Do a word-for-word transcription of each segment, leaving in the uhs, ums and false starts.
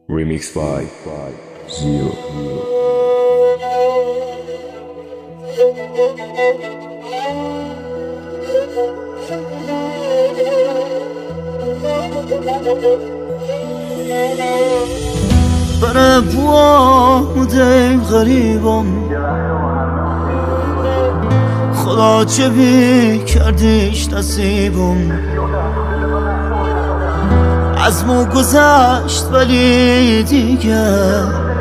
Remix by Zero. برای بوده غریبم خدا چه بی کردیش نصیبم از مو گذشت ولی دیگه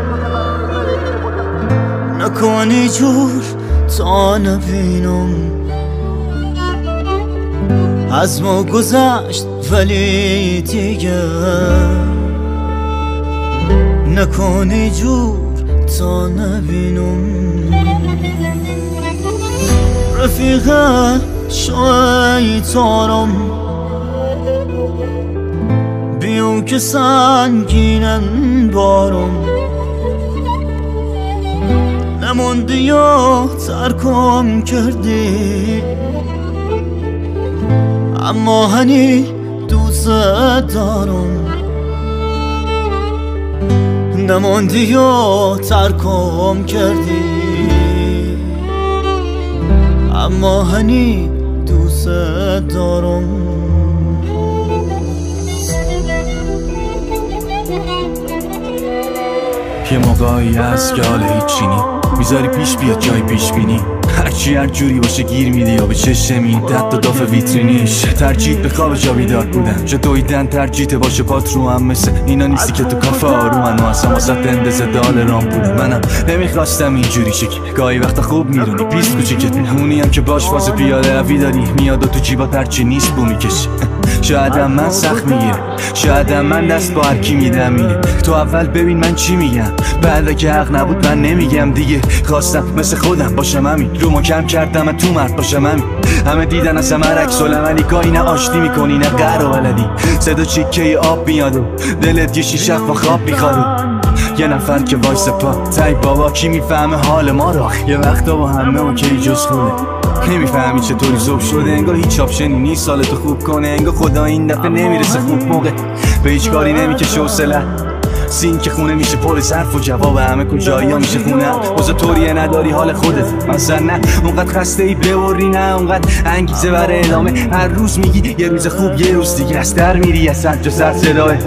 نکنی جور تا نبینم از مو گذشت ولی دیگه نکنی جور تا نبینم رفیق شیطانم بیو که سنگینن بارم نموندی یا ترکم کردی اما هنی دوست دارم نموندی یا ترکم کردی اما هنی دوست دارم یه موقعی هست که حال هیچی نی میذاری پیش بیاد جای پیش بینی هرچی هر جوری باشه گیر میدی یا به چشم میدت تا داف ویترینیش ترجیح به خواب جا بیدار بودن جا دویدن ترجیح باشه پات رو هم مثل اینا نیستی که تو کافه آرومن و اصلا واسه اندازه دال رام بودن منم نمیخواستم اینجوری شکل گاهی وقتا خوب میرونی پیست کوچیکت اونی هم که باش واسه پیاده روی داری میاد و تو جیبا هرچی نیست بو میکشی شایدم من سخت میگیرم شایدم من دست با هر کی میدم میره تو اول ببین من چی میگم بعد که حق نبود من نمیگم دیگه خواستم مثل خودم باشم همین رو کم کردم تو مرد باشم همین همه دیدن از همه عکس العملی گاهی نه آشتی میکنی نه قهر و ولدی صدا چیکه آب میاد و دلت یه شیشه و خواب میخواد یه نفر که وایس پا تای بابا کی میفهمه حال ما رو یه وقتا با همه اوکی جز خوده نمیفهمی چطوری صبح شده انگار هیچ آپشنی نیست سالتو خوب کنه انگار خدا این دفعه نمیرسه خوب موقع به هیچ کاری نمیکشه حوصله سین که خونه میشه پر صرف و جواب همه کجایی ها میشه خونه واسه طوریه نداری حال خودت مثلا نه اونقدر خسته ای ببری نه اونقدر انگیزه برای ادامه هر روز میگی یه روز خوب یه روز دیگه از در میری از سر جا سر صداه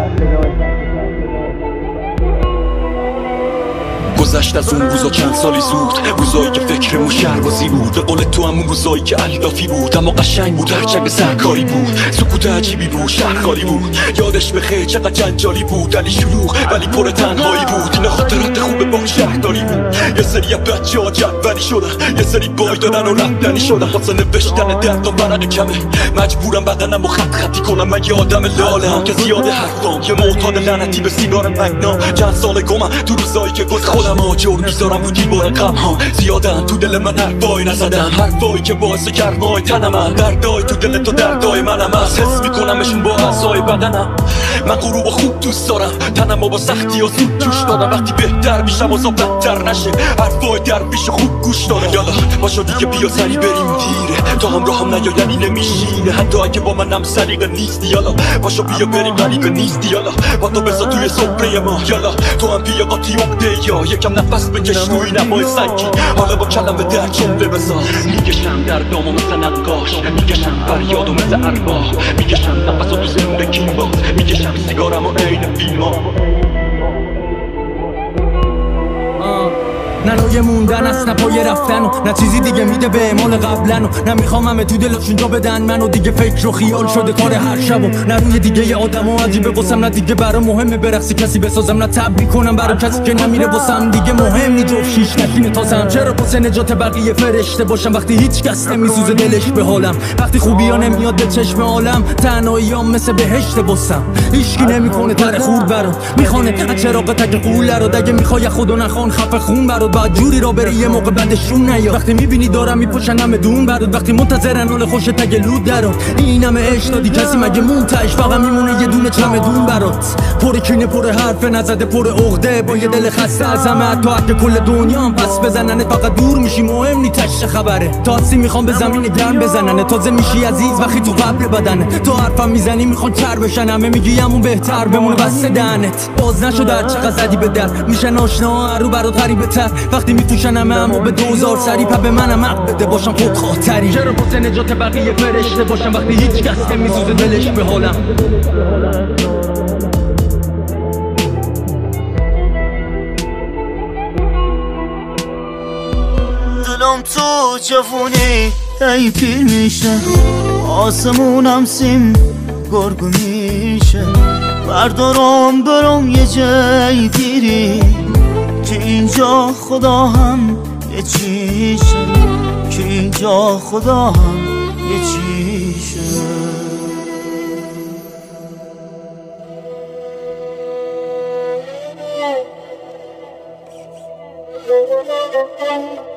گذشت از اون روزا چند سالی زود روزایی که فکرمون شهربازی بود به قول تو همون روزایی که الافی بود اما قشنگ بود هرچند سرکاری بود سکوت عجیبی بود شهر خالی بود یادش بخیر چقدر جنجالی بود علی شلوغ ولی پر تنهایی بود اینا خاطرات خوبه با شهرداری بود یه سری از بچه ها جدولی شدن یه سری بای دادن و رفتنی شدن واسه نوشتن دردم ورق کمه مجبورم بدنم و خط خطی کنم من یه آدم لاله هم که زیاده حرفام یه معتاد لعنتی به سیگار مگنا چند سال گمم تو روزایی که گفت خودم آجر میذارم رو دیوار غم ها زیادن تو دل من حرفایی نزدم حرفایی که باعث گرمای تنمم دردای تو دل تو دردای منم از حس میکنمشون با اعضای بدنم من غروب خوب دوست دارم تنمو با سختی و زود جوش دادم وقتی بهتر میشم وزا بدتر نشه حرفای درویش خوب گوش دارم یالا باشا دیگه بیا سری بریم دیره تا همراهم نیا یعنی نمیشینه حتی اگه با منم سلیقه نیستی یالا باشا بیا بریم غریبه نیستی یالا با تو بزا توی صبره ما یالا تو هم بیا قاطی عقده یا یکم نفس بکش روی نمای سنگی حالا با کلمه در جمله بزار میکشم دردامو مثل نقاش میکشم فریادو مثل ارباح میکشم نفسو تو زندگی باز میکشم سیگارمو عین فیلما نه لایه موندن است نه پای رفتن و نه چیزی دیگه میده به اعمال قبلن و نه میخوام همه تو دلشون جا بدن منو دیگه فکر و خیال شده کار هر شب و نه روی دیگه ی آدم و عجیبه واسم نه دیگه برا مهمه برقصی کسی بسازم نه تبریک کنم برا کسی که نمیره واسم دیگه مهم نی جفت شیش نشینه تازم چرا واسه نجات بقیه فرشته باشم وقتی هیچ کس نمیسوزه دلش به حالم وقتی خوبی ها نمیاد به چشم عالم تنهاییام مثل بهشت واسم هیچکی نمیکنه تر خورد برات میخونه از چراغ تک قوله رو دگه میخوای خودو نخوان خفه خون برات بعد جوری را بری یه موقع بعدشون نیا. وقتی میبینی دارم میپوشن همه دون برات، وقتی منتظرن حال خوشت اگه لود درات. این همه عشق دادی کسی مگه مونتش فقط میمونه یه دونه چمدون برات. پر کینه پر حرف نزده پر عقده، با یه دل خسته از همه حتی اگه کل دنیا هم پس بزننت فقط دور میشی مهم نی تش خبره. تاسی میخوام به زمین گرم بزننه، تازه میشی عزیز وقتی تو قبر بدنه. تو حرفم میزنی میخوان چر بشن، همه میگی همون بهتر بمونه بسته دهنت. باز نشد هر چقدر زدی به در، میشن آشنا هر رو برات غریبه تر. وقتی میپوشن همه اما به دوزار سری پا به منم حق بده باشم خود خاطری. چرا پس نجات بقیه فرشته باشم وقتی هیچ کس نمیسوزه دلش به حالم. دلم تو جوونی ای پیر میشه، آسمونم سیم گرگو میشه. بردارم برم یه جای دیری که اینجا خدا هم یه چیشه، که اینجا خدا هم یه چیشه.